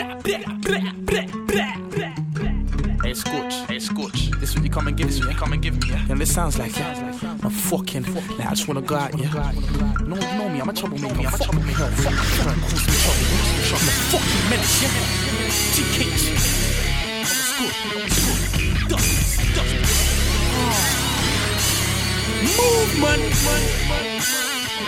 Hey Scorch, this is what you come and give me, yeah? And this sounds like, I'm fucking, like, I just wanna go out, yeah? No, you know me, I'm a troublemaker, I'm a fucking menace, yeah? TKs, movement.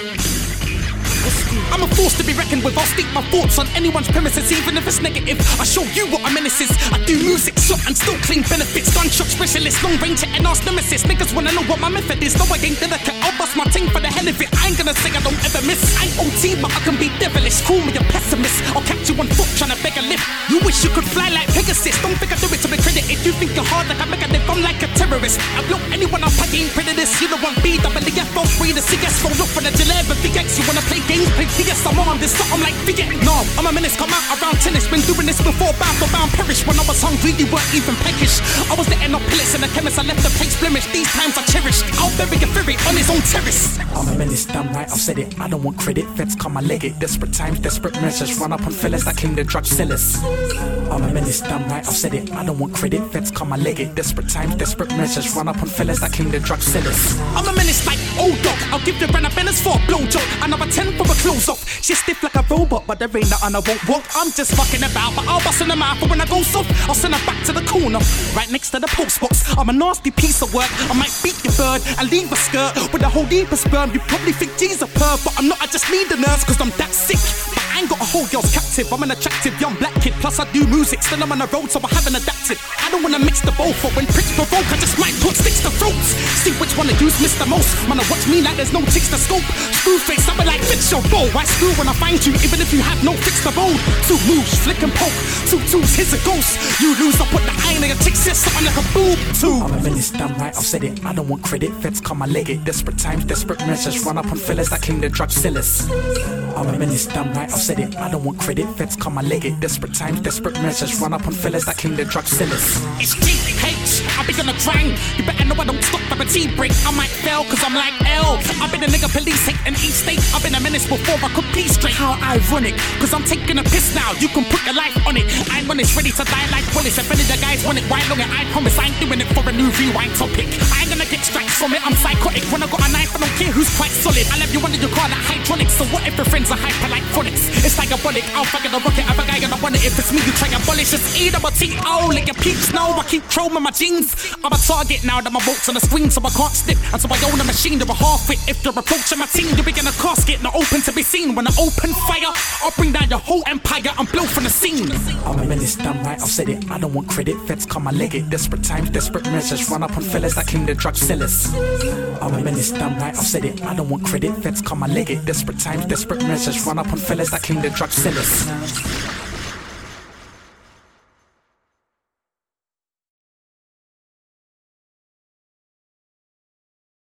I'm a force to be reckoned with. I'll speak my thoughts on anyone's premises, even if it's negative. I show you what a menace is. I do music, shot and still clean benefits. Gunshot specialist, long range and arch nemesis. Niggas wanna know what my method is. No, I ain't delicate. I'll bust my team for the hell of it. I ain't gonna say I don't ever miss. I ain't OT, but I can be devilish. Call me a pessimist. I'll catch you on foot trying to beg a lift. You wish you could fly like Pegasus. Don't think I do it to be credited. You think you're hard like a Megadeth. I'm like a terrorist. I blow anyone up, I ain't predators. You don't want BWF, I'll free the CS. Roll up for the Gillette, but VX. You wanna play games? Play VX, I'm on this something like Vietnam. I'm a menace, come out around tennis. Been doing this before, bound for bound perish. When I was hungry, you weren't even peckish. I was letting up pellets in the chemist, I left the place blemished. These times I cherish. I'll bury a ferry on his own terrace. I'm a menace, damn right, I've said it. I don't want credit, feds come I leg it. Desperate times, desperate measures. Run up on fellas that claim the drug sellers. I'm a menace, damn right, I've said it. I don't want credit, feds come I leg it. Desperate times, desperate measures. Run up on fellas that claim the drug sellers. I'm a menace like old dog. I'll give the Brenna Benners for a blowjob. Another 10 for a close off. She's stiff like a robot, but there ain't nothing I won't walk. I'm just fucking about, but I'll bust in the mouth. But when I go soft, I'll send her back to the corner, right next to the post box. I'm a nasty piece of work. I might beat your bird and leave a skirt with a whole heap of sperm. You probably think G's a perv, but I'm not. I just need the nurse, cause I'm that sick. But I ain't got a whole girl's captive. I'm an attractive young black kid. Plus I do music, still I'm on the road, so I haven't adapted. I don't wanna mix the both, but when pricks provoke, I just might put sticks to throats. See which one of you's miss the most. Wanna watch me like there's no ticks to scope. Screw face, I'll be like, fix your bow. Why screw when I find you, even if you have no fix the bowl? Two moves, flick and poke. Two twos, here's a ghost. You lose, I'll put the iron in your tick, says something like a boob. Two. I'm a menace, damn right, I've said it. I don't want credit, feds come I leg it. Desperate times, desperate measures. Run up on fellas that claim the drug sellers. I'm a menace, damn right, I've said it. I don't want credit, feds come I leg it. Desperate times, desperate measures. Run up on fellas that claim the drug sellers. It's GH, I'll be gonna grind. You better know I don't stop for a tea break. I might fail, cause I'm like L. I've been a nigga police hate in each state. I've been a menace before I could be straight. How ironic, cause I'm taking a piss now. You can put your life on it. I'm when it's ready to die like Willis. If any of the guys want it, why long it? I promise I ain't doing it for a new rewind topic. I ain't gonna get strikes from it, I'm psychotic. When I got a knife, I don't care who's quite solid. I love you under your car like hydraulics. So what if your friends are hyper like phonics? It's like a bolic, I'll fire the rocket. Have a guy and I want it. If it's me, you try and abolish. It's E-double-T-O, like your peeps know. I keep chroming my jeans. I'm a target now that my bolt's on the screen, so I can't slip. And so I own a machine, they're a half wit. If you're approaching my team, you'll be in a casket, not open to be seen. When I open fire, I'll bring down your whole empire and blow from the scene. I'm a menace, damn right, I've said it. I don't want credit, feds come I leg it. Desperate times, desperate measures. Run up on fellas that claim the drug sellers. I'm a menace, damn right, I've said it. I don't want credit, feds come I leg it. Desperate times, desperate measures. Run up on fellas that claim the drug sellers.